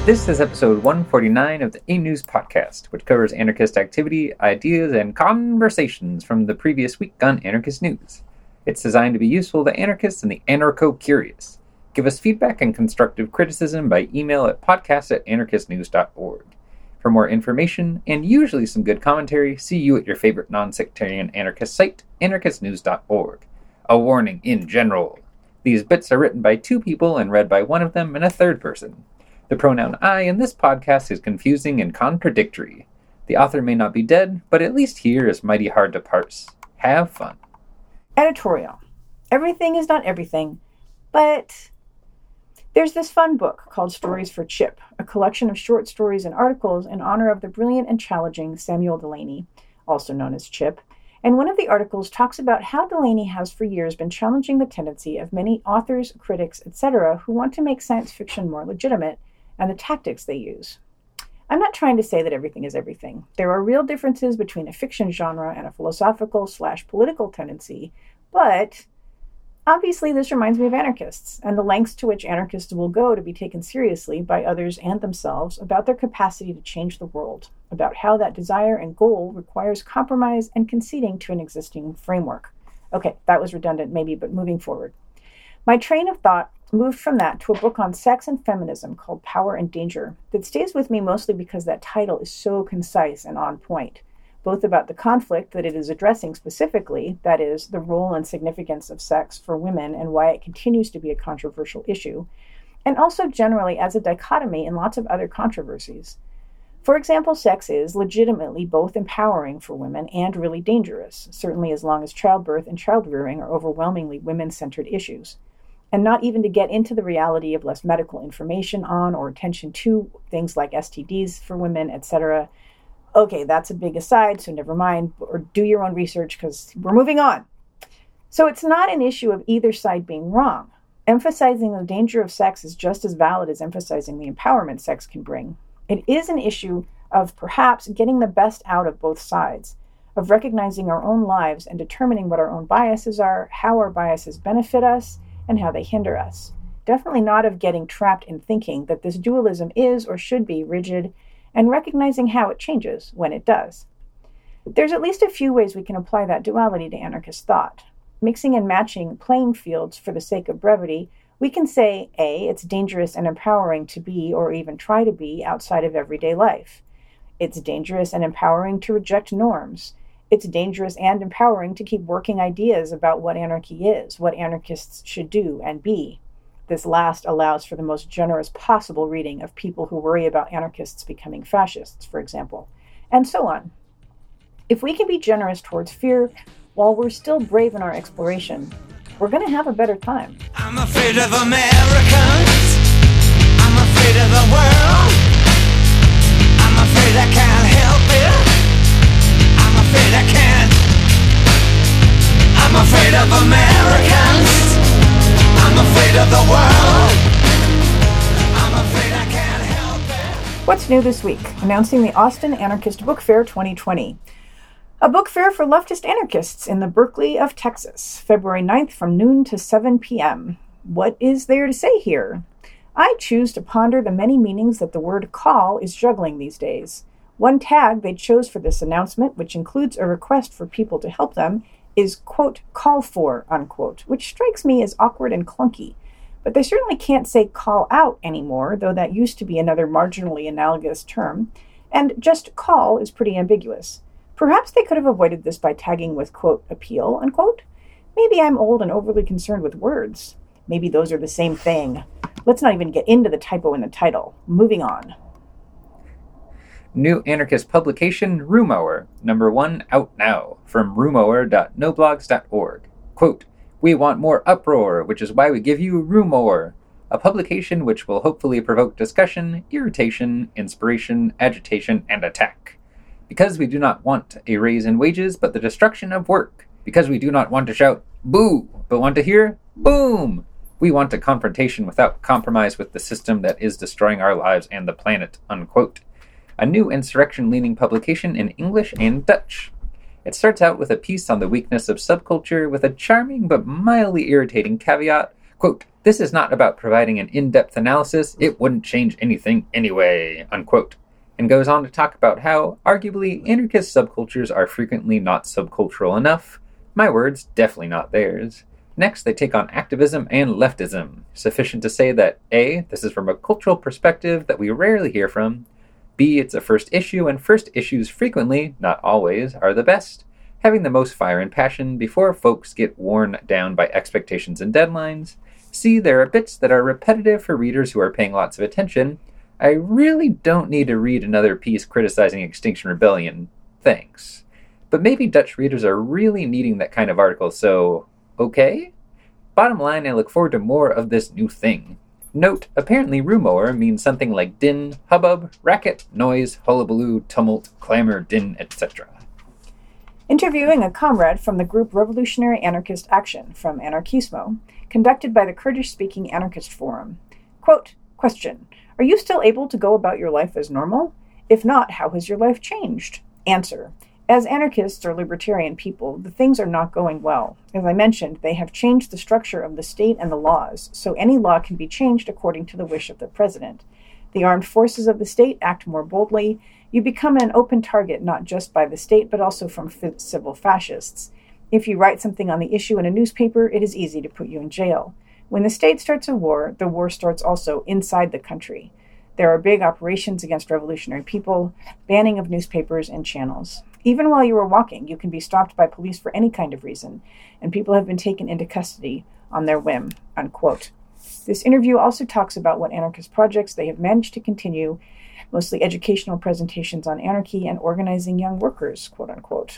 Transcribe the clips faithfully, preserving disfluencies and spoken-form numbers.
This is episode one forty-nine of the A-News podcast, which covers anarchist activity, ideas, and conversations from the previous week on anarchist news. It's designed to be useful to anarchists and the anarcho-curious. Give us feedback and constructive criticism by email at podcast at anarchist news dot org. For more information, and usually some good commentary, see you at your favorite non-sectarian anarchist site, anarchist news dot org. A warning in general. These bits are written by two people and read by one of them in a third person. The pronoun I in this podcast is confusing and contradictory. The author may not be dead, but at least here is mighty hard to parse. Have fun. Editorial. Everything is not everything, but there's this fun book called Stories for Chip, a collection of short stories and articles in honor of the brilliant and challenging Samuel Delany, also known as Chip. And one of the articles talks about how Delany has for years been challenging the tendency of many authors, critics, et cetera who want to make science fiction more legitimate and the tactics they use. I'm not trying to say that everything is everything. There are real differences between a fiction genre and a philosophical slash political tendency, but obviously this reminds me of anarchists and the lengths to which anarchists will go to be taken seriously by others and themselves about their capacity to change the world, about how that desire and goal requires compromise and conceding to an existing framework. Okay, that was redundant maybe, but moving forward. My train of thought moved from that to a book on sex and feminism called Power and Danger that stays with me mostly because that title is so concise and on point, both about the conflict that it is addressing specifically, that is, the role and significance of sex for women and why it continues to be a controversial issue, and also generally as a dichotomy in lots of other controversies. For example, sex is legitimately both empowering for women and really dangerous, certainly as long as childbirth and childrearing are overwhelmingly women-centered issues. And not even to get into the reality of less medical information on or attention to things like S T Ds for women, et cetera. Okay, that's a big aside, so never mind, or do your own research because we're moving on. So it's not an issue of either side being wrong. Emphasizing the danger of sex is just as valid as emphasizing the empowerment sex can bring. It is an issue of perhaps getting the best out of both sides, of recognizing our own lives and determining what our own biases are, how our biases benefit us, and how they hinder us. Definitely not of getting trapped in thinking that this dualism is or should be rigid, and recognizing how it changes when it does. There's at least a few ways we can apply that duality to anarchist thought. Mixing and matching playing fields for the sake of brevity, we can say, A, it's dangerous and empowering to be or even try to be outside of everyday life. It's dangerous and empowering to reject norms. It's dangerous and empowering to keep working ideas about what anarchy is, what anarchists should do and be. This last allows for the most generous possible reading of people who worry about anarchists becoming fascists, for example, and so on. If we can be generous towards fear while we're still brave in our exploration, we're going to have a better time. I'm afraid of Americans. I'm afraid of the world. I'm afraid I can't help it. I'm afraid I can't. I'm afraid of Americans. I'm afraid of the world. I'm afraid I can't help it. What's new this week? Announcing the Austin Anarchist Book Fair twenty twenty. A book fair for leftist anarchists in the Berkeley of Texas, February ninth from noon to seven p.m. What is there to say here? I choose to ponder the many meanings that the word call is juggling these days. One tag they chose for this announcement, which includes a request for people to help them, is, quote, call for, unquote, which strikes me as awkward and clunky. But they certainly can't say call out anymore, though that used to be another marginally analogous term, and just call is pretty ambiguous. Perhaps they could have avoided this by tagging with, quote, appeal, unquote. Maybe I'm old and overly concerned with words. Maybe those are the same thing. Let's not even get into the typo in the title. Moving on. New anarchist publication, Rumower, number one out now, from rumower dot no blogs dot org. Quote, we want more uproar, which is why we give you Rumower, a publication which will hopefully provoke discussion, irritation, inspiration, agitation, and attack. Because we do not want a raise in wages, but the destruction of work. Because we do not want to shout, boo, but want to hear, boom. We want a confrontation without compromise with the system that is destroying our lives and the planet, unquote. A new insurrection-leaning publication in English and Dutch. It starts out with a piece on the weakness of subculture with a charming but mildly irritating caveat Quote, "This is not about providing an in-depth analysis. It wouldn't change anything anyway," unquote. And goes on to talk about how, arguably, anarchist subcultures are frequently not subcultural enough. My words, definitely not theirs. Next, they take on activism and leftism. Sufficient to say that A, this is from a cultural perspective that we rarely hear from. B, it's a first issue, and first issues frequently, not always, are the best, having the most fire and passion before folks get worn down by expectations and deadlines. C, there are bits that are repetitive for readers who are paying lots of attention. I really don't need to read another piece criticizing Extinction Rebellion. Thanks. But maybe Dutch readers are really needing that kind of article, so okay? Bottom line, I look forward to more of this new thing. Note, apparently rumour means something like din, hubbub, racket, noise, hullabaloo, tumult, clamor, din, et cetera. Interviewing a comrade from the group Revolutionary Anarchist Action from Anarchismo, conducted by the Kurdish-speaking Anarchist Forum. Quote, question, are you still able to go about your life as normal? If not, how has your life changed? Answer, as anarchists or libertarian people, the things are not going well. As I mentioned, they have changed the structure of the state and the laws, so any law can be changed according to the wish of the president. The armed forces of the state act more boldly. You become an open target not just by the state, but also from f- civil fascists. If you write something on the issue in a newspaper, it is easy to put you in jail. When the state starts a war, the war starts also inside the country. There are big operations against revolutionary people, banning of newspapers and channels. Even while you are walking, you can be stopped by police for any kind of reason, and people have been taken into custody on their whim, unquote. This interview also talks about what anarchist projects they have managed to continue, mostly educational presentations on anarchy and organizing young workers, quote unquote.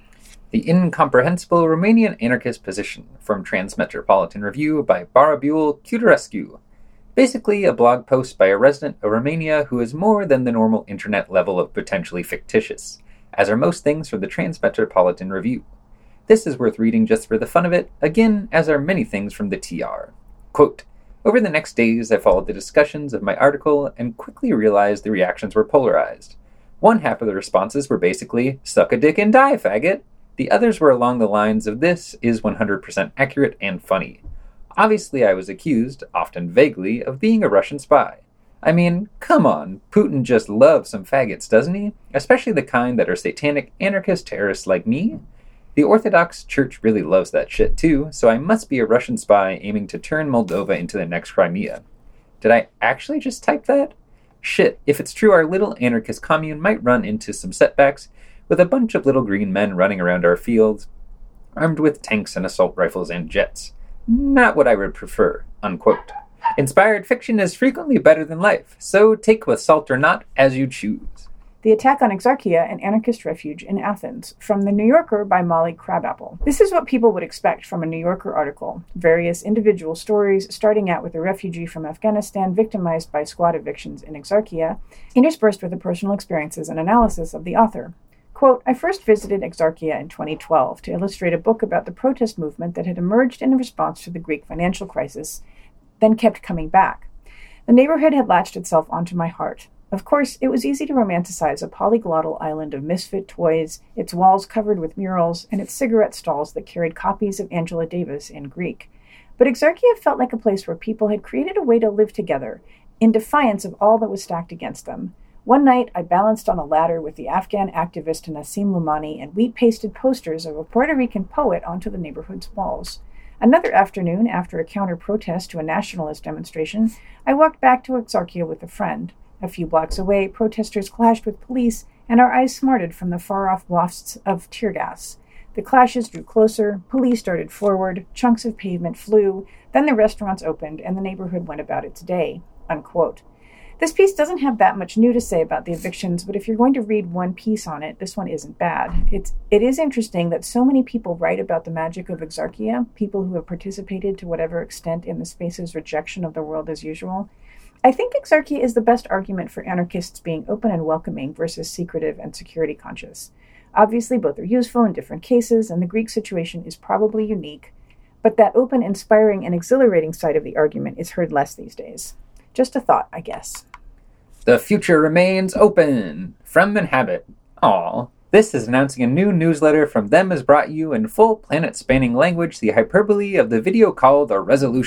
The Incomprehensible Romanian Anarchist Position from Transmetropolitan Review by Barabul Cuterescu. Basically, a blog post by a resident of Romania who is more than the normal internet level of potentially fictitious, as are most things from the Transmetropolitan Review. This is worth reading just for the fun of it, again, as are many things from the T R. Quote, over the next days, I followed the discussions of my article and quickly realized the reactions were polarized. One half of the responses were basically, suck a dick and die, faggot. The others were along the lines of this is one hundred percent accurate and funny. Obviously, I was accused, often vaguely, of being a Russian spy. I mean, come on, Putin just loves some faggots, doesn't he? Especially the kind that are satanic anarchist terrorists like me. The Orthodox Church really loves that shit too, so I must be a Russian spy aiming to turn Moldova into the next Crimea. Did I actually just type that? Shit, if it's true, our little anarchist commune might run into some setbacks with a bunch of little green men running around our fields, armed with tanks and assault rifles and jets. Not what I would prefer, unquote. Inspired fiction is frequently better than life, so take with salt or not as you choose. The Attack on Exarchia, an Anarchist Refuge in Athens, from The New Yorker by Molly Crabapple. This is what people would expect from a New Yorker article. Various individual stories, starting out with a refugee from Afghanistan victimized by squad evictions in Exarchia, interspersed with the personal experiences and analysis of the author. Quote, I first visited Exarchia in twenty twelve to illustrate a book about the protest movement that had emerged in response to the Greek financial crisis, then kept coming back. The neighborhood had latched itself onto my heart. Of course, it was easy to romanticize a polyglottal island of misfit toys, its walls covered with murals, and its cigarette stalls that carried copies of Angela Davis in Greek. But Exarchia felt like a place where people had created a way to live together, in defiance of all that was stacked against them. One night, I balanced on a ladder with the Afghan activist Nassim Lumani and wheat-pasted posters of a Puerto Rican poet onto the neighborhood's walls. Another afternoon, after a counter-protest to a nationalist demonstration, I walked back to Exarchia with a friend. A few blocks away, protesters clashed with police, and our eyes smarted from the far-off wafts of tear gas. The clashes drew closer, police darted forward, chunks of pavement flew, then the restaurants opened, and the neighborhood went about its day. Unquote. This piece doesn't have that much new to say about the evictions, but if you're going to read one piece on it, this one isn't bad. It's, it is interesting that so many people write about the magic of Exarchia, people who have participated to whatever extent in the space's rejection of the world as usual. I think Exarchia is the best argument for anarchists being open and welcoming versus secretive and security conscious. Obviously, both are useful in different cases, and the Greek situation is probably unique, but that open, inspiring, and exhilarating side of the argument is heard less these days. Just a thought, I guess. The future remains open. From Inhabit. Aw. This is announcing a new newsletter from them has brought you in full planet-spanning language the hyperbole of the video called a resolution.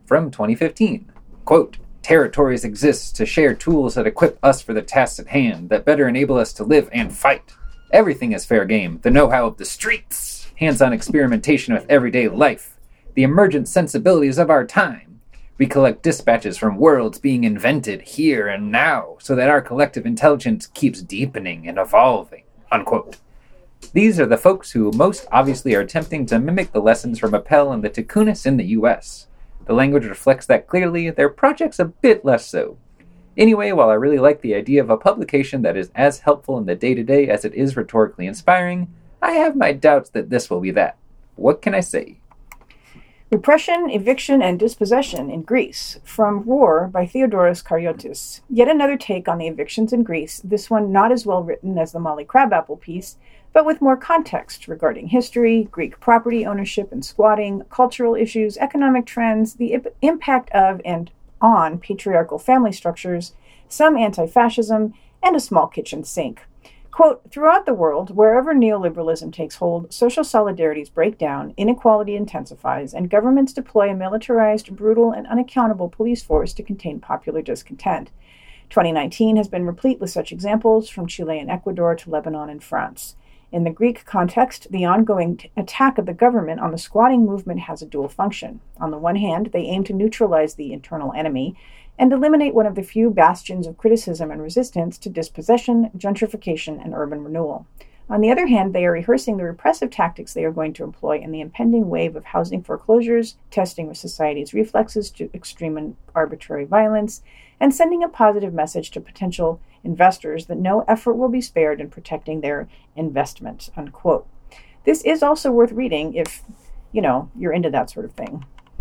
from twenty fifteen. Quote, territories exist to share tools that equip us for the tasks at hand, that better enable us to live and fight. Everything is fair game, the know-how of the streets, hands-on experimentation with everyday life, the emergent sensibilities of our time. We collect dispatches from worlds being invented here and now, so that our collective intelligence keeps deepening and evolving. Unquote. These are the folks who most obviously are attempting to mimic the lessons from Appel and the Ticunas in the U S. The language reflects that clearly, their project's a bit less so. Anyway, while I really like the idea of a publication that is as helpful in the day-to-day as it is rhetorically inspiring, I have my doubts that this will be that. What can I say? Repression, Eviction, and Dispossession in Greece, from Roar by Theodoros Karyotis. Yet another take on the evictions in Greece, this one not as well written as the Molly Crabapple piece, but with more context regarding history, Greek property ownership and squatting, cultural issues, economic trends, the ip- impact of and on patriarchal family structures, some anti-fascism, and a small kitchen sink. Quote, throughout the world, wherever neoliberalism takes hold, social solidarities break down, inequality intensifies, and governments deploy a militarized, brutal, and unaccountable police force to contain popular discontent. twenty nineteen has been replete with such examples, from Chile and Ecuador to Lebanon and France. In the Greek context, the ongoing t- attack of the government on the squatting movement has a dual function. On the one hand, they aim to neutralize the internal enemy and eliminate one of the few bastions of criticism and resistance to dispossession, gentrification, and urban renewal. On the other hand, they are rehearsing the repressive tactics they are going to employ in the impending wave of housing foreclosures, testing of society's reflexes to extreme and arbitrary violence, and sending a positive message to potential investors that no effort will be spared in protecting their investment, unquote. This is also worth reading if, you know, you're into that sort of thing.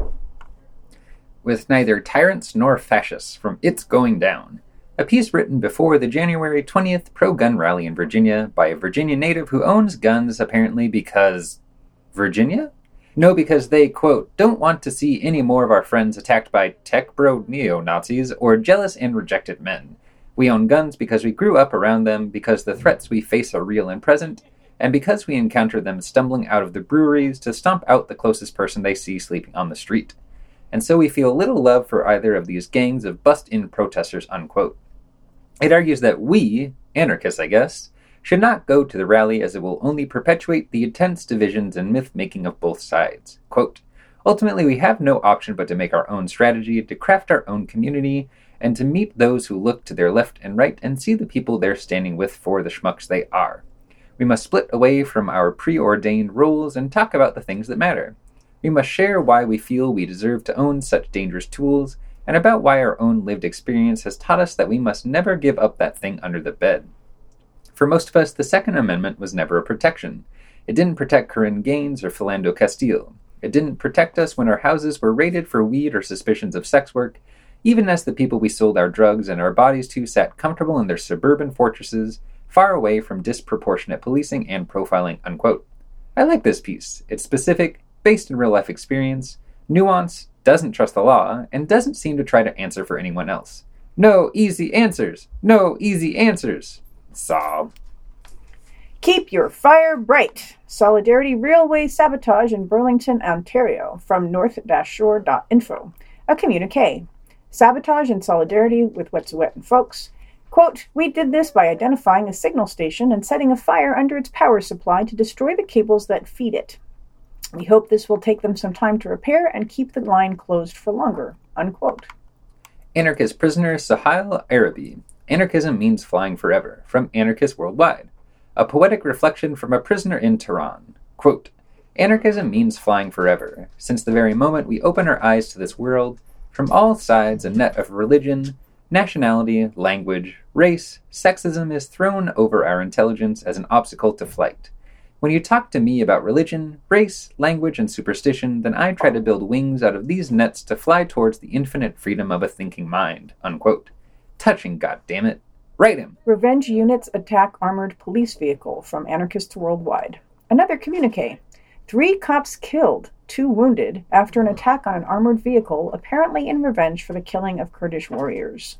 With neither tyrants nor fascists, from It's Going Down, a piece written before the January twentieth pro-gun rally in Virginia by a Virginia native who owns guns apparently because... Virginia? No, because they, quote, don't want to see any more of our friends attacked by tech bro neo-Nazis or jealous and rejected men. We own guns because we grew up around them, because the threats we face are real and present, and because we encounter them stumbling out of the breweries to stomp out the closest person they see sleeping on the street. And so we feel little love for either of these gangs of bust-in protesters, unquote. It argues that we, anarchists I guess, should not go to the rally as it will only perpetuate the intense divisions and myth-making of both sides. Quote, ultimately we have no option but to make our own strategy, to craft our own community, and to meet those who look to their left and right and see the people they're standing with for the schmucks they are. We must split away from our preordained roles and talk about the things that matter. We must share why we feel we deserve to own such dangerous tools, and about why our own lived experience has taught us that we must never give up that thing under the bed. For most of us, the Second Amendment was never a protection. It didn't protect Corinne Gaines or Philando Castile. It didn't protect us when our houses were raided for weed or suspicions of sex work, even as the people we sold our drugs and our bodies to sat comfortable in their suburban fortresses, far away from disproportionate policing and profiling, unquote. I like this piece. It's specific, based in real-life experience, nuanced, doesn't trust the law, and doesn't seem to try to answer for anyone else. No easy answers! No easy answers! Sob. Keep your fire bright. Solidarity Railway Sabotage in Burlington, Ontario, from north shore dot info. A communique. Sabotage in solidarity with Wet'suwet'en folks. Quote, we did this by identifying a signal station and setting a fire under its power supply to destroy the cables that feed it. We hope this will take them some time to repair and keep the line closed for longer, unquote. Anarchist prisoner Sahil Arabi. Anarchism means flying forever, from Anarchists Worldwide. A poetic reflection from a prisoner in Tehran. Quote, anarchism means flying forever. Since the very moment we open our eyes to this world, from all sides a net of religion, nationality, language, race, sexism is thrown over our intelligence as an obstacle to flight. When you talk to me about religion, race, language, and superstition, then I try to build wings out of these nets to fly towards the infinite freedom of a thinking mind, unquote. Touching, goddammit. Write him. Revenge units attack armored police vehicle, from Anarchists Worldwide. Another communique. Three cops killed, two wounded, after an attack on an armored vehicle, apparently in revenge for the killing of Kurdish warriors.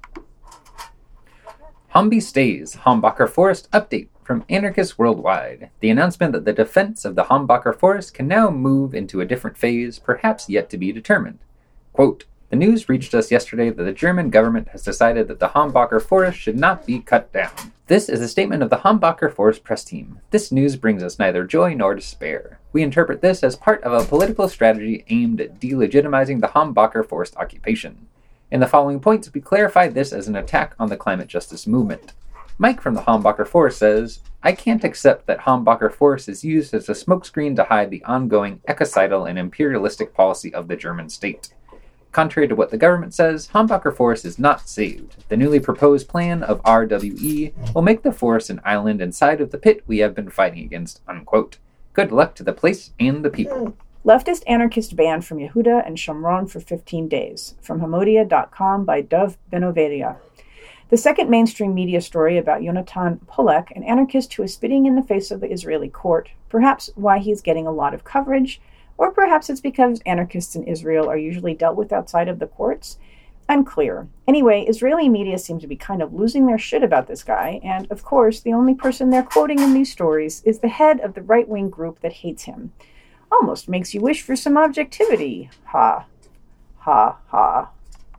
Hambi stays. Hambacher Forest update, from Anarchists Worldwide. The announcement that the defense of the Hambacher Forest can now move into a different phase, perhaps yet to be determined. Quote, The news reached us yesterday that the German government has decided that the Hambacher forest should not be cut down. This is a statement of the Hambacher forest press team. This news brings us neither joy nor despair. We interpret this as part of a political strategy aimed at delegitimizing the Hambacher forest occupation. In the following points, we clarify this as an attack on the climate justice movement. Mike from the Hambacher Forest says, I can't accept that Hambacher Forest is used as a smokescreen to hide the ongoing ecocidal and imperialistic policy of the German state. Contrary to what the government says, Hambacher Forest is not saved. The newly proposed plan of R W E will make the forest an island inside of the pit we have been fighting against, unquote. Good luck to the place and the people. Leftist anarchist banned from Yehuda and Shomron for fifteen days. From Hamodia dot com by Dov Benovedia. The second mainstream media story about Yonatan Polak, an anarchist who is spitting in the face of the Israeli court. Perhaps why he's getting a lot of coverage, or perhaps it's because anarchists in Israel are usually dealt with outside of the courts. Unclear. Anyway, Israeli media seem to be kind of losing their shit about this guy, and of course, the only person they're quoting in these stories is the head of the right-wing group that hates him. Almost makes you wish for some objectivity. Ha. Ha ha.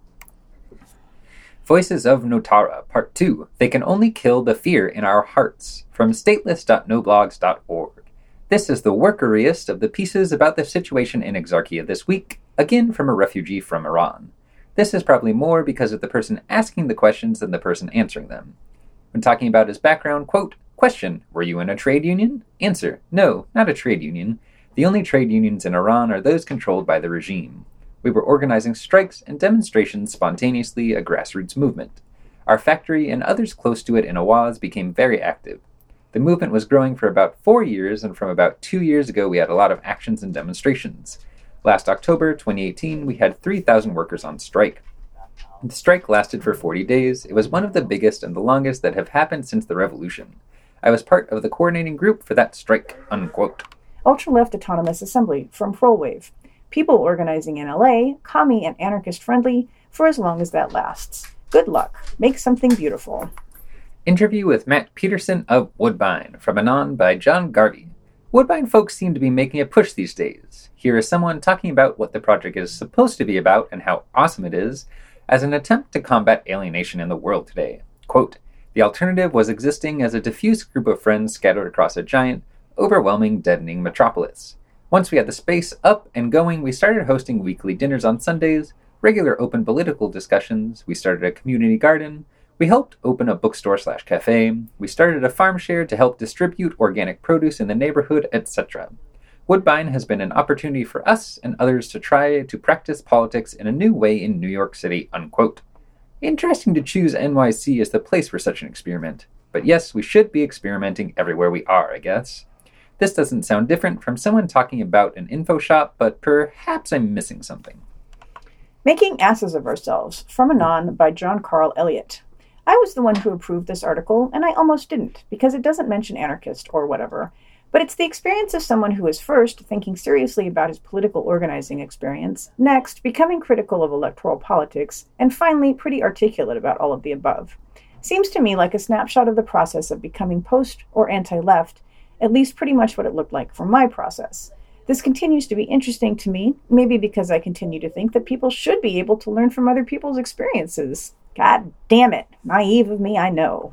Voices of Notara, Part two. They can only kill the fear in our hearts. From stateless dot no blogs dot org. This is the workeriest of the pieces about the situation in Exarchia this week, again from a refugee from Iran. This is probably more because of the person asking the questions than the person answering them. When talking about his background, quote, question, were you in a trade union? Answer, no, not a trade union. The only trade unions in Iran are those controlled by the regime. We were organizing strikes and demonstrations spontaneously, a grassroots movement. Our factory and others close to it in Awaz became very active. The movement was growing for about four years, and from about two years ago we had a lot of actions and demonstrations. Last October, twenty eighteen, we had three thousand workers on strike. The strike lasted for forty days. It was one of the biggest and the longest that have happened since the revolution. I was part of the coordinating group for that strike, unquote. Ultra-Left Autonomous Assembly from Prolwave. People organizing in L A, commie and anarchist-friendly, for as long as that lasts. Good luck. Make something beautiful. Interview with Matt Peterson of Woodbine, from Anon by John Garvey. Woodbine folks seem to be making a push these days. Here is someone talking about what the project is supposed to be about and how awesome it is, as an attempt to combat alienation in the world today. Quote, the alternative was existing as a diffuse group of friends scattered across a giant, overwhelming, deadening metropolis. Once we had the space up and going, we started hosting weekly dinners on Sundays, regular open political discussions, we started a community garden, we helped open a bookstore slash cafe, we started a farm share to help distribute organic produce in the neighborhood, et cetera. Woodbine has been an opportunity for us and others to try to practice politics in a new way in New York City, unquote. Interesting to choose N Y C as the place for such an experiment. But yes, we should be experimenting everywhere we are, I guess. This doesn't sound different from someone talking about an info shop, but perhaps I'm missing something. Making Asses of Ourselves, from Anon by John Carl Elliott. I was the one who approved this article, and I almost didn't, because it doesn't mention anarchist or whatever. But it's the experience of someone who is first thinking seriously about his political organizing experience, next becoming critical of electoral politics, and finally pretty articulate about all of the above. Seems to me like a snapshot of the process of becoming post or anti-left, at least pretty much what it looked like for my process. This continues to be interesting to me, maybe because I continue to think that people should be able to learn from other people's experiences. God damn it. Naive of me, I know.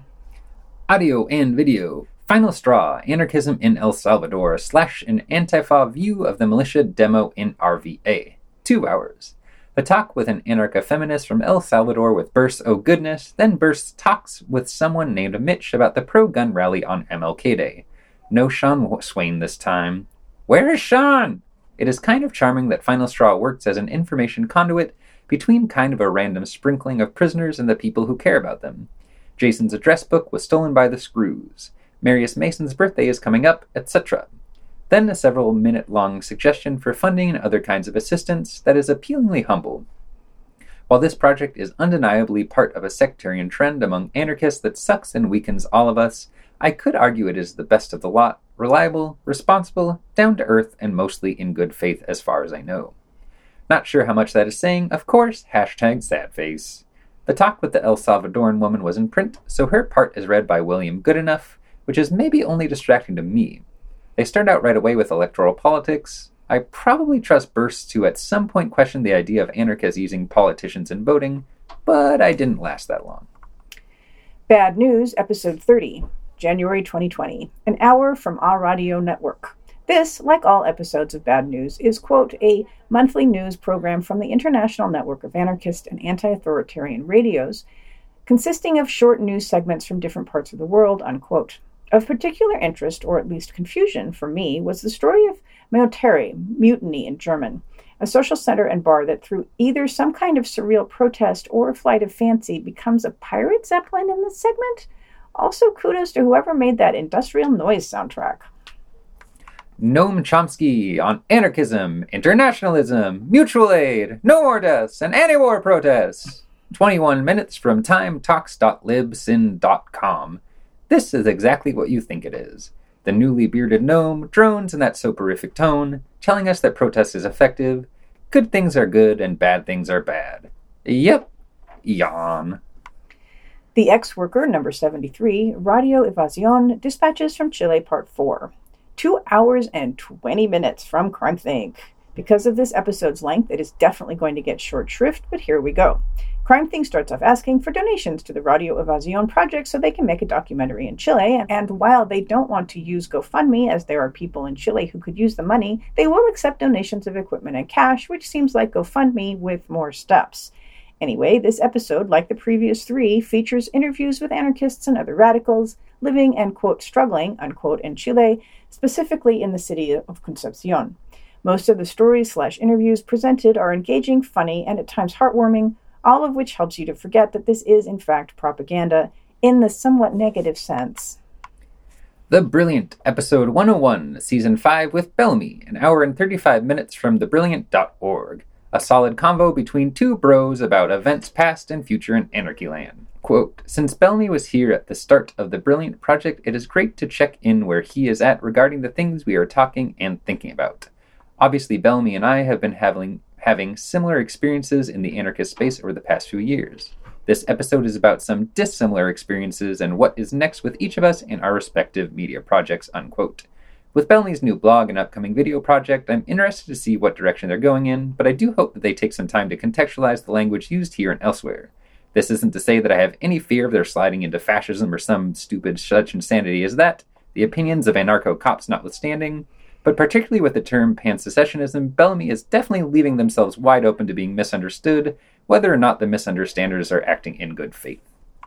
Audio and video. Final Straw, Anarchism in El Salvador, slash an Antifa view of the militia demo in R V A. Two hours. The talk with an anarcha-feminist from El Salvador with Burst Oh Goodness, then Burst talks with someone named Mitch about the pro-gun rally on M L K Day. No Sean Swain this time. Where is Sean? It is kind of charming that Final Straw works as an information conduit between kind of a random sprinkling of prisoners and the people who care about them. Jason's address book was stolen by the Screws. Marius Mason's birthday is coming up, et cetera. Then a several minute-long suggestion for funding and other kinds of assistance that is appealingly humble. While this project is undeniably part of a sectarian trend among anarchists that sucks and weakens all of us, I could argue it is the best of the lot, reliable, responsible, down-to-earth, and mostly in good faith as far as I know. Not sure how much that is saying, of course, hashtag sadface. The talk with the El Salvadoran woman was in print, so her part is read by William Goodenough, which is maybe only distracting to me. They start out right away with electoral politics. I probably trust bursts to at some point question the idea of anarchists using politicians in voting, but I didn't last that long. Bad News, Episode thirty, January twenty twenty, an hour from A Radio Network. This, like all episodes of Bad News, is, quote, a monthly news program from the International Network of Anarchist and Anti-Authoritarian Radios, consisting of short news segments from different parts of the world, unquote. Of particular interest, or at least confusion for me, was the story of Meuterei, mutiny in German, a social center and bar that through either some kind of surreal protest or a flight of fancy becomes a pirate zeppelin in this segment. Also, kudos to whoever made that industrial noise soundtrack. Noam Chomsky on anarchism, internationalism, mutual aid, no more deaths, and anti-war protests. twenty-one minutes from time talks dot libsyn dot com. This is exactly what you think it is. The newly bearded gnome drones in that soporific tone, telling us that protest is effective, good things are good and bad things are bad. Yep. Yawn. The Ex-Worker, number seventy-three, Radio Evasion, Dispatches from Chile, Part four. Two hours and twenty minutes from CrimethInc. Because of this episode's length, it is definitely going to get short shrift, but here we go. CrimethInc starts off asking for donations to the Radio Evasion project so they can make a documentary in Chile, and while they don't want to use GoFundMe, as there are people in Chile who could use the money, they will accept donations of equipment and cash, which seems like GoFundMe with more steps. Anyway, this episode, like the previous three, features interviews with anarchists and other radicals living and, quote, struggling, unquote, in Chile, specifically in the city of Concepcion. Most of the stories slash interviews presented are engaging, funny, and at times heartwarming, all of which helps you to forget that this is, in fact, propaganda, in the somewhat negative sense. The Brilliant, Episode one oh one, Season five with Bellamy, an hour and thirty-five minutes from the brilliant dot org. A solid convo between two bros about events past and future in Anarchyland. Quote, since Bellamy was here at the start of the Brilliant project, it is great to check in where he is at regarding the things we are talking and thinking about. Obviously, Bellamy and I have been having, having similar experiences in the anarchist space over the past few years. This episode is about some dissimilar experiences and what is next with each of us in our respective media projects, unquote. With Bellamy's new blog and upcoming video project, I'm interested to see what direction they're going in, but I do hope that they take some time to contextualize the language used here and elsewhere. This isn't to say that I have any fear of their sliding into fascism or some stupid such insanity as that, the opinions of anarcho-cops notwithstanding, but particularly with the term pan-secessionism, Bellamy is definitely leaving themselves wide open to being misunderstood, whether or not the misunderstanders are acting in good faith.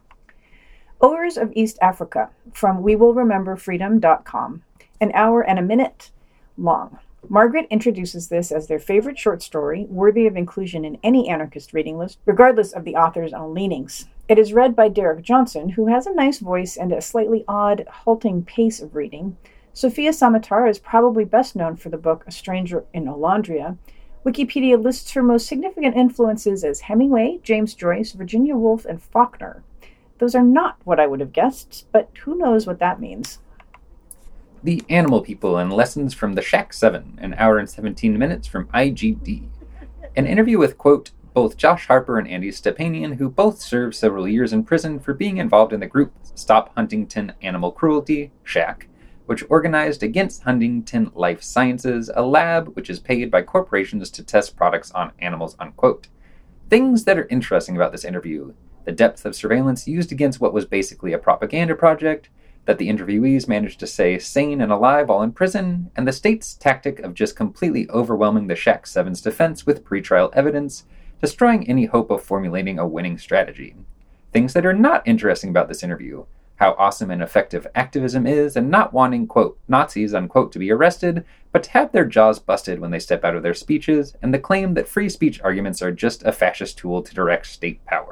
Owers of East Africa, from we will remember freedom dot com. An hour and a minute long. Margaret introduces this as their favorite short story, worthy of inclusion in any anarchist reading list, regardless of the author's own leanings. It is read by Derek Johnson, who has a nice voice and a slightly odd, halting pace of reading. Sophia Samatar is probably best known for the book A Stranger in Olandria. Wikipedia lists her most significant influences as Hemingway, James Joyce, Virginia Woolf, and Faulkner. Those are not what I would have guessed, but who knows what that means. The Animal People and Lessons from the Shack seven, an hour and seventeen minutes from I G D. An interview with, quote, both Josh Harper and Andy Stepanian, who both served several years in prison for being involved in the group Stop Huntington Animal Cruelty, SHACK, which organized against Huntington Life Sciences, a lab which is paid by corporations to test products on animals, unquote. Things that are interesting about this interview: the depth of surveillance used against what was basically a propaganda project, that the interviewees managed to stay sane and alive while in prison, and the state's tactic of just completely overwhelming the Shack seven's defense with pretrial evidence, destroying any hope of formulating a winning strategy. Things that are not interesting about this interview: how awesome and effective activism is, and not wanting, quote, Nazis, unquote, to be arrested, but to have their jaws busted when they step out of their speeches, and the claim that free speech arguments are just a fascist tool to direct state power.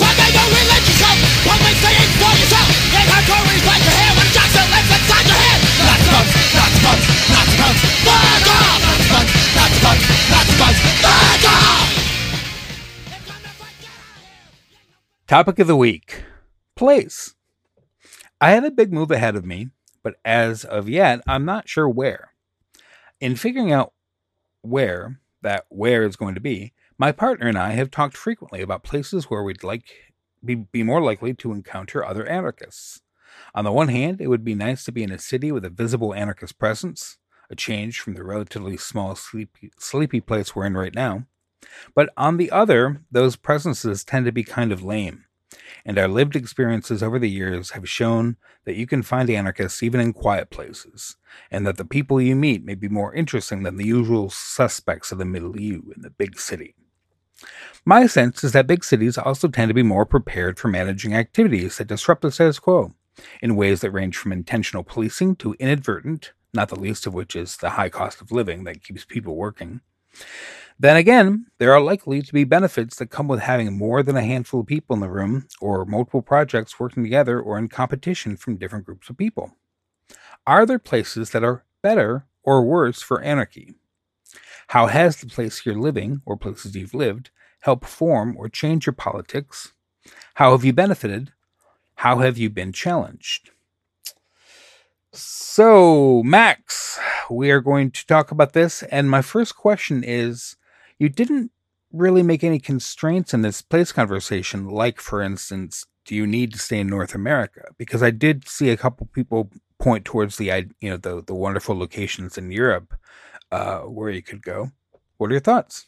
Topic of the week. Place. I have a big move ahead of me, but as of yet, I'm not sure where. In figuring out where that where is going to be, my partner and I have talked frequently about places where we'd like be, be more likely to encounter other anarchists. On the one hand, it would be nice to be in a city with a visible anarchist presence. a change from the relatively small, sleepy, sleepy place we're in right now. But on the other, those presences tend to be kind of lame. And our lived experiences over the years have shown that you can find anarchists even in quiet places, and that the people you meet may be more interesting than the usual suspects of the milieu in the big city. My sense is that big cities also tend to be more prepared for managing activities that disrupt the status quo, in ways that range from intentional policing to inadvertent, not the least of which is the high cost of living that keeps people working. Then again, there are likely to be benefits that come with having more than a handful of people in the room, or multiple projects working together or in competition from different groups of people. Are there places that are better or worse for anarchy? How has the place you're living, or places you've lived, helped form or change your politics? How have you benefited? How have you been challenged? So, Max, we are going to talk about this, and my first question is, you didn't really make any constraints in this place conversation, like, for instance, do you need to stay in North America? Because I did see a couple people point towards the, you know, the, the wonderful locations in Europe uh, where you could go. What are your thoughts?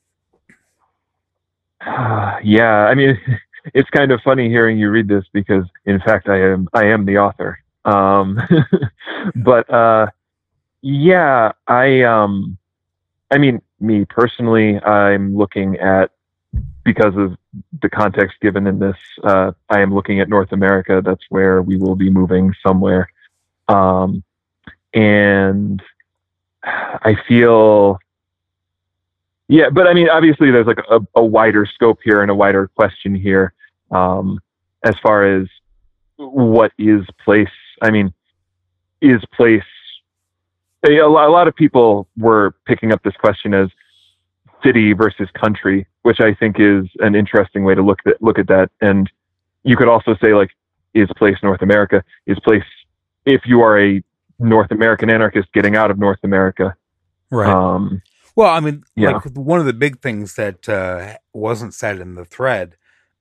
Uh, yeah, I mean, it's kind of funny hearing you read this because, in fact, I am I am the author. Um, but uh, yeah, I um, I mean, me personally, I'm looking at, because of the context given in this, uh, I am looking at North America. That's where we will be moving somewhere. Um, and I feel, yeah, but I mean, obviously there's like a, a wider scope here and a wider question here. Um, as far as what is place, I mean, is place, a, a lot of people were picking up this question as city versus country, which I think is an interesting way to look at, look at that. And you could also say, like, is place North America? Is place, if you are a North American anarchist getting out of North America? Right. Um, well, I mean, yeah. like one of the big things that uh, wasn't said in the thread,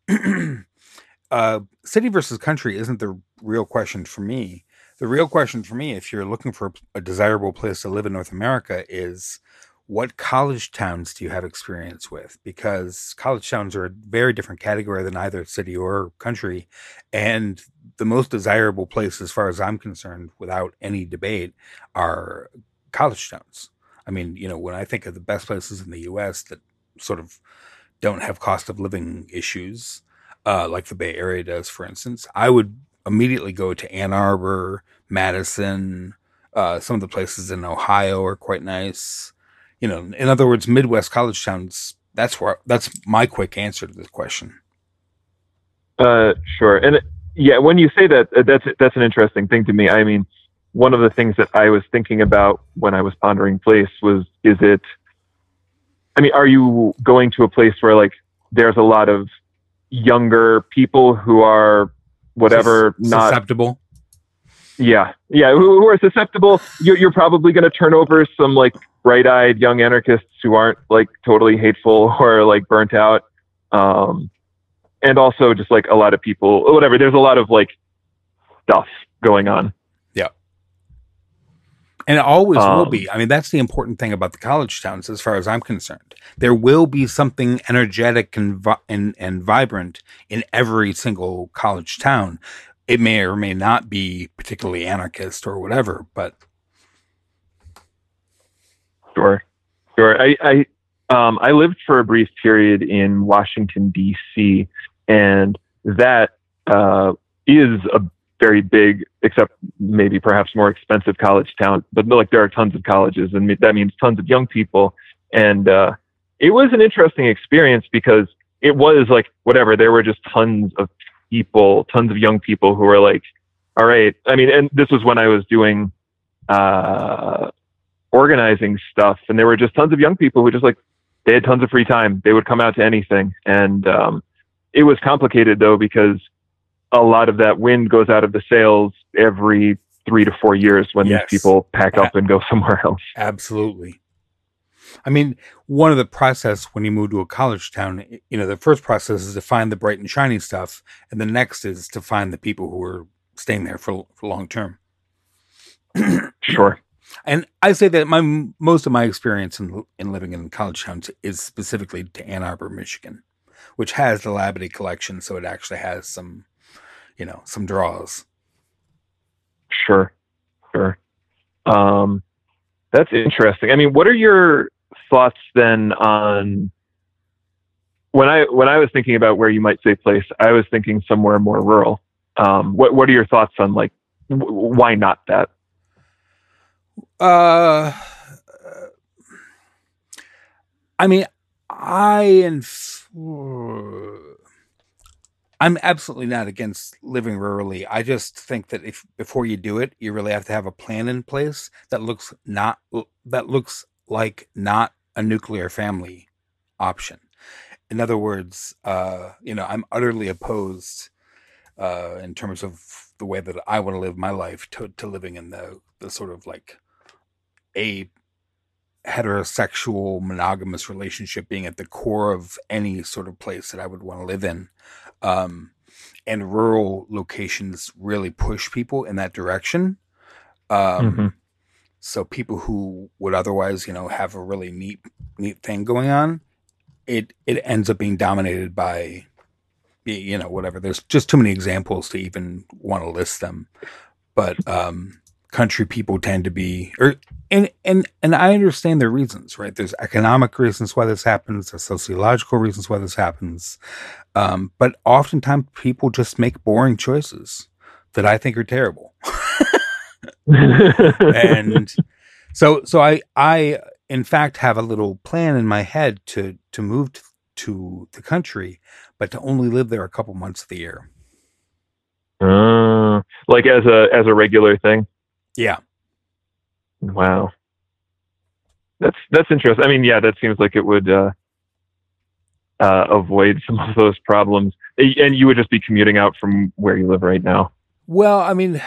uh, city versus country isn't the real question for me. The real question for me, if you're looking for a desirable place to live in North America, is what college towns do you have experience with? Because college towns are a very different category than either city or country. And the most desirable place, as far as I'm concerned, without any debate, are college towns. I mean, you know, when I think of the best places in the U S that sort of don't have cost of living issues, uh, like the Bay Area does, for instance, I would immediately go to Ann Arbor, Madison. Uh, some of the places in Ohio are quite nice. You know, in other words, Midwest college towns. That's where. That's my quick answer to this question. Uh, sure, and yeah, when you say that, that's that's an interesting thing to me. I mean, one of the things that I was thinking about when I was pondering place was, is it? I mean, are you going to a place where, like, there's a lot of younger people who are whatever Sus- not susceptible? Yeah, yeah, who, who are susceptible. You're, you're probably going to turn over some, like, bright-eyed young anarchists who aren't, like, totally hateful or, like, burnt out. Um, and also just, like, a lot of people, whatever. There's a lot of, like, stuff going on. Yeah. And it always um, will be. I mean, that's the important thing about the college towns, as far as I'm concerned. There will be something energetic and, vi- and, and vibrant in every single college town. It may or may not be particularly anarchist or whatever, but Sure, sure. I I, um, I lived for a brief period in Washington, D C, and that uh, is a very big, except maybe perhaps more expensive college town. But, like, there are tons of colleges, and that means tons of young people. And uh, it was an interesting experience because it was, like, whatever. There were just tons of people, tons of young people who were like, all right. I mean, and this was when I was doing uh, organizing stuff, and there were just tons of young people who just, like, they had tons of free time. They would come out to anything. And um, it was complicated, though, because a lot of that wind goes out of the sails every three to four years when Yes. these people pack up and go somewhere else. absolutely. I mean, one of the process when you move to a college town, you know, the first process is to find the bright and shiny stuff, and the next is to find the people who are staying there for, for long term. Sure. And I say that my most of my experience in in living in college towns is specifically to Ann Arbor, Michigan, which has the Labadie collection, so it actually has some, you know, some draws. Sure, sure. Um, that's interesting. I mean, what are your thoughts then on when I when I was thinking about where you might say place? I was thinking somewhere more rural. Um, what what are your thoughts on like w- why not that? Uh, I mean, I inf- I'm absolutely not against living rurally. I just think that if before you do it, you really have to have a plan in place that looks not that looks like not a nuclear family option. In other words, uh, you know, I'm utterly opposed uh, in terms of the way that I want to live my life to, to living in the the sort of like a heterosexual monogamous relationship being at the core of any sort of place that I would want to live in. Um, and rural locations really push people in that direction. Um, Mm-hmm. So people who would otherwise, you know, have a really neat, neat thing going on, it, it ends up being dominated by, you know, whatever. There's just too many examples to even want to list them. But, um, country people tend to be, or and and and I understand their reasons, right? There's economic reasons why this happens, there's sociological reasons why this happens, um, but oftentimes people just make boring choices that I think are terrible. And so, so I, I in fact have a little plan in my head to to move to, to the country, but to only live there a couple months of the year. Uh, like as a as a regular thing. Yeah. Wow. That's that's interesting. I mean, yeah, that seems like it would uh, uh, avoid some of those problems, and you would just be commuting out from where you live right now. Well, I mean,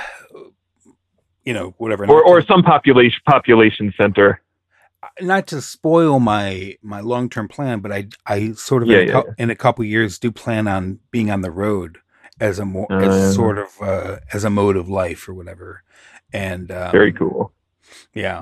you know, whatever. Or or some population population center. Not to spoil my my long term plan, but I I sort of Yeah, in, a, yeah, cou- yeah. in a couple years do plan on being on the road as a more Uh, as sort of uh, as a mode of life or whatever. And um, Very cool. Yeah.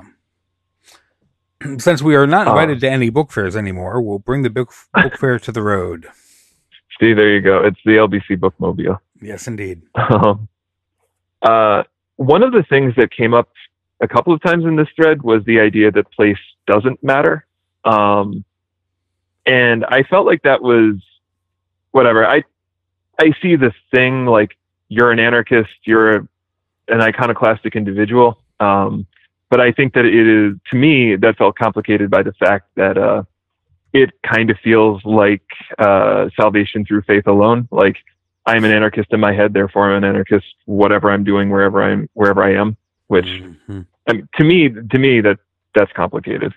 Since we are not Uh, invited to any book fairs anymore, we'll bring the book book fair to the road. See, there you go. It's the L B C Bookmobile. Yes, indeed. Um, uh, one of the things that came up a couple of times in this thread was the idea that place doesn't matter. Um, and I felt like that was whatever. I, I see this thing like you're an anarchist, you're a, an iconoclastic individual. Um, but I think that it is, to me, that felt complicated by the fact that, uh, it kind of feels like, uh, salvation through faith alone. Like, I'm an anarchist in my head, therefore I'm an anarchist, whatever I'm doing, wherever I'm, wherever I am, which Mhm. I mean, to me, to me, that that's complicated.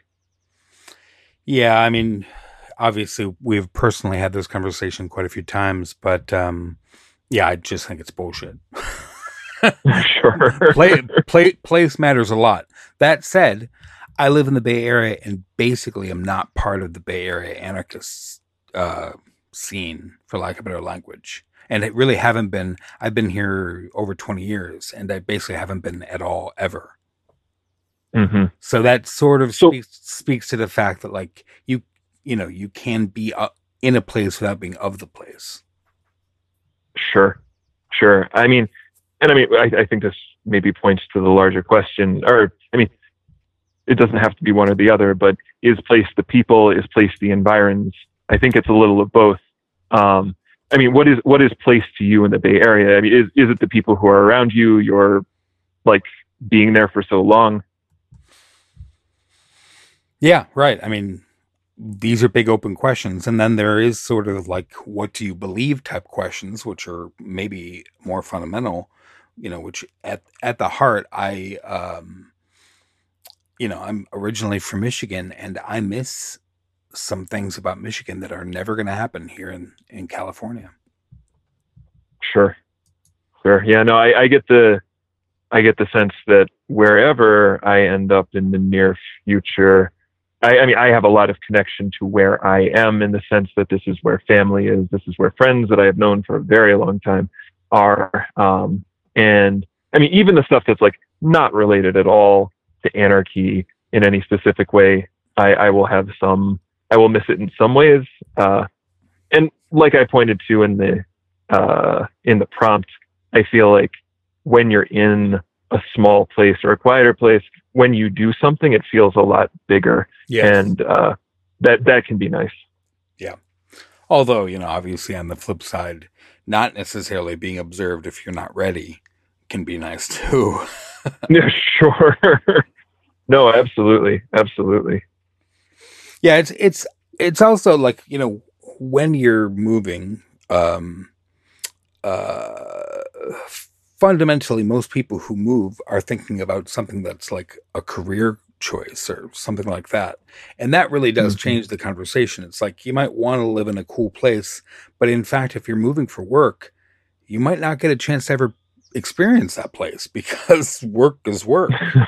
Yeah, I mean, obviously we've personally had this conversation quite a few times, but um, yeah, I just think it's bullshit. Sure. play, play, place matters a lot. That said, I live in the Bay Area and basically am not part of the Bay Area anarchist uh, scene, for lack of a better language. And it really haven't been. I've been here over twenty years, and I basically haven't been at all ever. Mm-hmm. So that sort of So- speaks speaks to the fact that, like, you you know, you can be uh, in a place without being of the place. Sure, sure. I mean, and I mean, I, I think this maybe points to the larger question, or I mean, it doesn't have to be one or the other, but is place the people? Is place the environs? I think it's a little of both. Um, I mean, what is what is place to you in the Bay Area? I mean, is is it the people who are around you? You're like being there for so long. Yeah, right. I mean, these are big open questions, and then there is sort of like, what do you believe type questions, which are maybe more fundamental. You know, which at at the heart, I um, you know, I'm originally from Michigan, and I miss some things about Michigan that are never going to happen here in, in California. Sure, sure. Yeah, no, I, I get the, I get the sense that wherever I end up in the near future, I, I mean, I have a lot of connection to where I am in the sense that this is where family is. This is where friends that I have known for a very long time are. Um, and I mean, even the stuff that's like not related at all to anarchy in any specific way. I, I will have some, I will miss it in some ways. Uh, and like I pointed to in the, uh, in the prompt, I feel like when you're in a small place or a quieter place, when you do something, it feels a lot bigger. Yes. And, uh, that, that can be nice. Yeah. Although, you know, obviously on the flip side, not necessarily being observed if you're not ready can be nice too. Yeah, sure. No, absolutely. Absolutely. Yeah, it's it's it's also like, you know, when you're moving, um uh fundamentally most people who move are thinking about something that's like a career choice or something like that. And that really does Mm-hmm. change the conversation. It's like you might want to live in a cool place, but in fact, if you're moving for work, you might not get a chance to ever experience that place because work is work.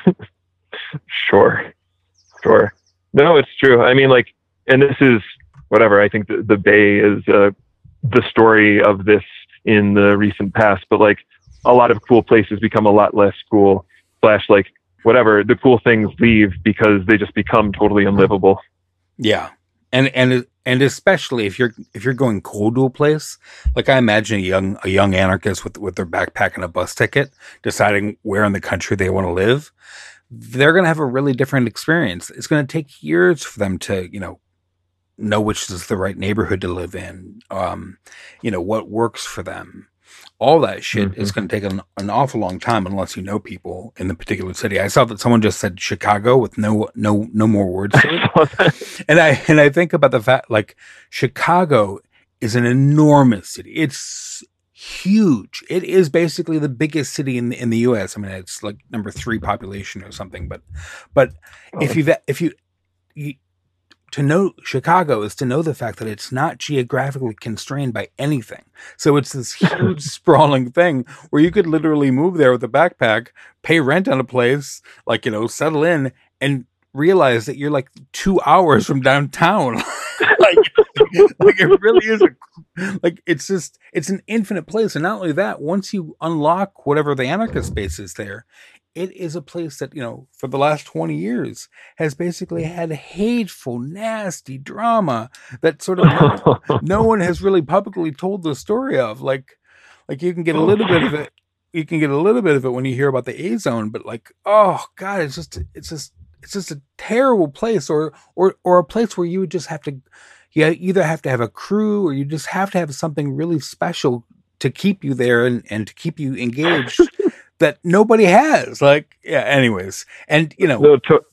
Sure. Sure. No, it's true. I mean, like, and this is whatever. I think the, the Bay is uh, the story of this in the recent past, but like a lot of cool places become a lot less cool, slash, like, whatever. The cool things leave because they just become totally unlivable. Yeah. And, and, and especially if you're, if you're going cold to a place, like I imagine a young, a young anarchist with, with their backpack and a bus ticket, deciding where in the country they want to live, they're going to have a really different experience. It's going to take years for them to, you know, know which is the right neighborhood to live in, um, you know, what works for them. All that shit Mm-hmm. is going to take an, an awful long time unless you know people in the particular city. I saw that someone just said Chicago with no no no more words to it, and I and I think about the fact like Chicago is an enormous city. It's huge. It is basically the biggest city in the, in the U S. I mean, it's like number three population or something. But but Oh. if you if you, you to know Chicago is to know the fact that it's not geographically constrained by anything. So it's this huge sprawling thing where you could literally move there with a backpack, pay rent on a place, like, you know, settle in and realize that you're like two hours from downtown. like, like it really is a, like, it's just, it's an infinite place. And not only that, once you unlock whatever the anarchist space is there, it is a place that, you know, for the last twenty years has basically had hateful, nasty drama that sort of no, no one has really publicly told the story of. Like, like you can get a little bit of it. You can get a little bit of it when you hear about the A zone, but like, oh God, it's just, it's just, it's just a terrible place, or, or, or a place where you would just have to, you either have to have a crew or you just have to have something really special to keep you there and, and to keep you engaged. That nobody has. Like, yeah, anyways. And, you know, No, to-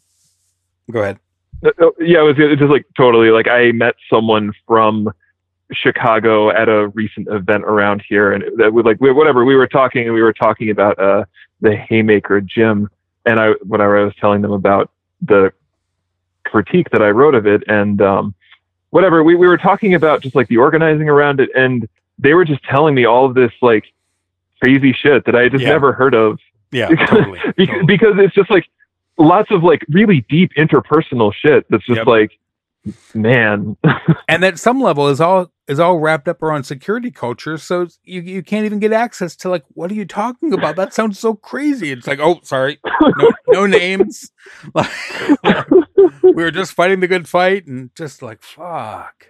go ahead. Uh, yeah, it was it's just like totally like I met someone from Chicago at a recent event around here, and that would like we, whatever we were talking, and we were talking about uh, the Haymaker gym, and I whatever I was telling them about the critique that I wrote of it, and um, whatever we we were talking about just like the organizing around it, and they were just telling me all of this like crazy shit that I just Yeah. never heard of. Yeah, because, totally, because, totally. because it's just like lots of like really deep interpersonal shit that's just Yep. like, man. And at some level is all is all wrapped up around security culture. So you you can't even get access to like, what are you talking about? That sounds so crazy. It's like, oh, sorry, no, no names. Like, we were just fighting the good fight, and just like, fuck.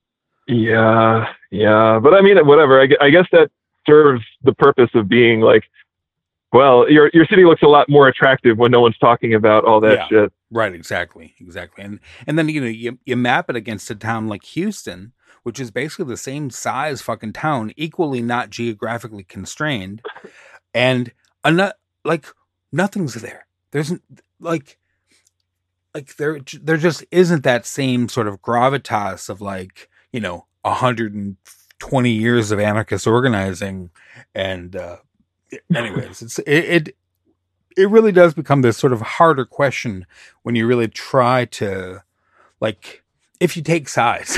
Yeah, yeah. But I mean, whatever. I, gu- I guess that serves the purpose of being like, well, your your city looks a lot more attractive when no one's talking about all that Yeah. shit. Right, exactly, exactly, and and then you know you you map it against a town like Houston, which is basically the same size fucking town, equally not geographically constrained, and not like nothing's there. There's n- like like there there just isn't that same sort of gravitas of like, you know, a hundred and twenty years of anarchist organizing, and uh, anyways, it's it. it It really does become this sort of harder question when you really try to, like, if you take sides.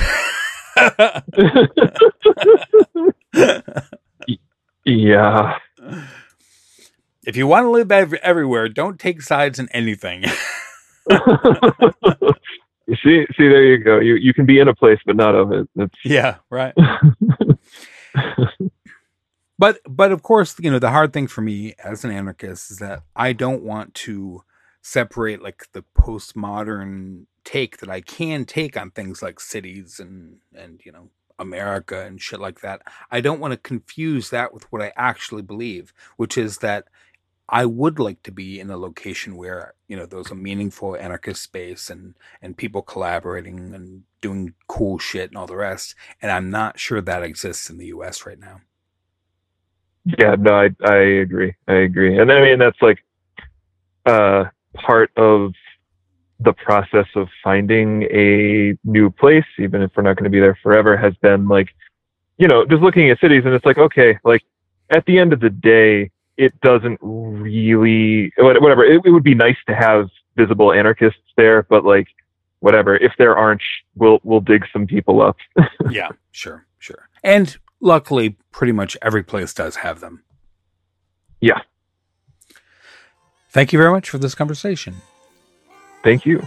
Yeah. If you want to live ev- everywhere, don't take sides in anything. You see, see, there you go. You you can be in a place, but not of it. That's Yeah, right. But but of course, you know, the hard thing for me as an anarchist is that I don't want to separate like the postmodern take that I can take on things like cities and, and, you know, America and shit like that. I don't want to confuse that with what I actually believe, which is that I would like to be in a location where, you know, there's a meaningful anarchist space and, and people collaborating and doing cool shit and all the rest. And I'm not sure that exists in the U S right now. Yeah, no, I, I agree. I agree. And I mean, that's like, uh, part of the process of finding a new place, even if we're not going to be there forever, has been like, you know, just looking at cities, and it's like, okay, like at the end of the day, it doesn't really, whatever, it, it would be nice to have visible anarchists there, but like, whatever, if there aren't, we'll, we'll dig some people up. Yeah, sure, sure. And luckily, pretty much every place does have them. Yeah. Thank you very much for this conversation. Thank you.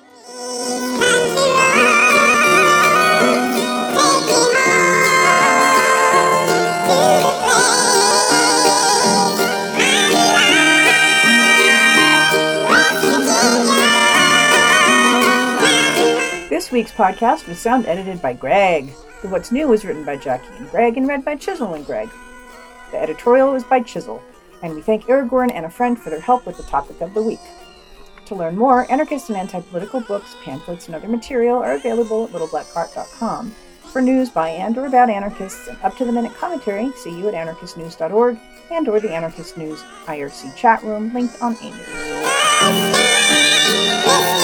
This week's podcast was sound edited by Greg. The What's New was written by Jackie and Greg and read by Chisel and Greg. The editorial was by Chisel, and we thank Aragorn and a friend for their help with the topic of the week. To learn more, anarchist and anti-political books, pamphlets, and other material are available at little black cart dot com. For news by and or about anarchists and up-to-the-minute commentary, see you at anarchist news dot org and or the Anarchist News I R C chat room linked on A News.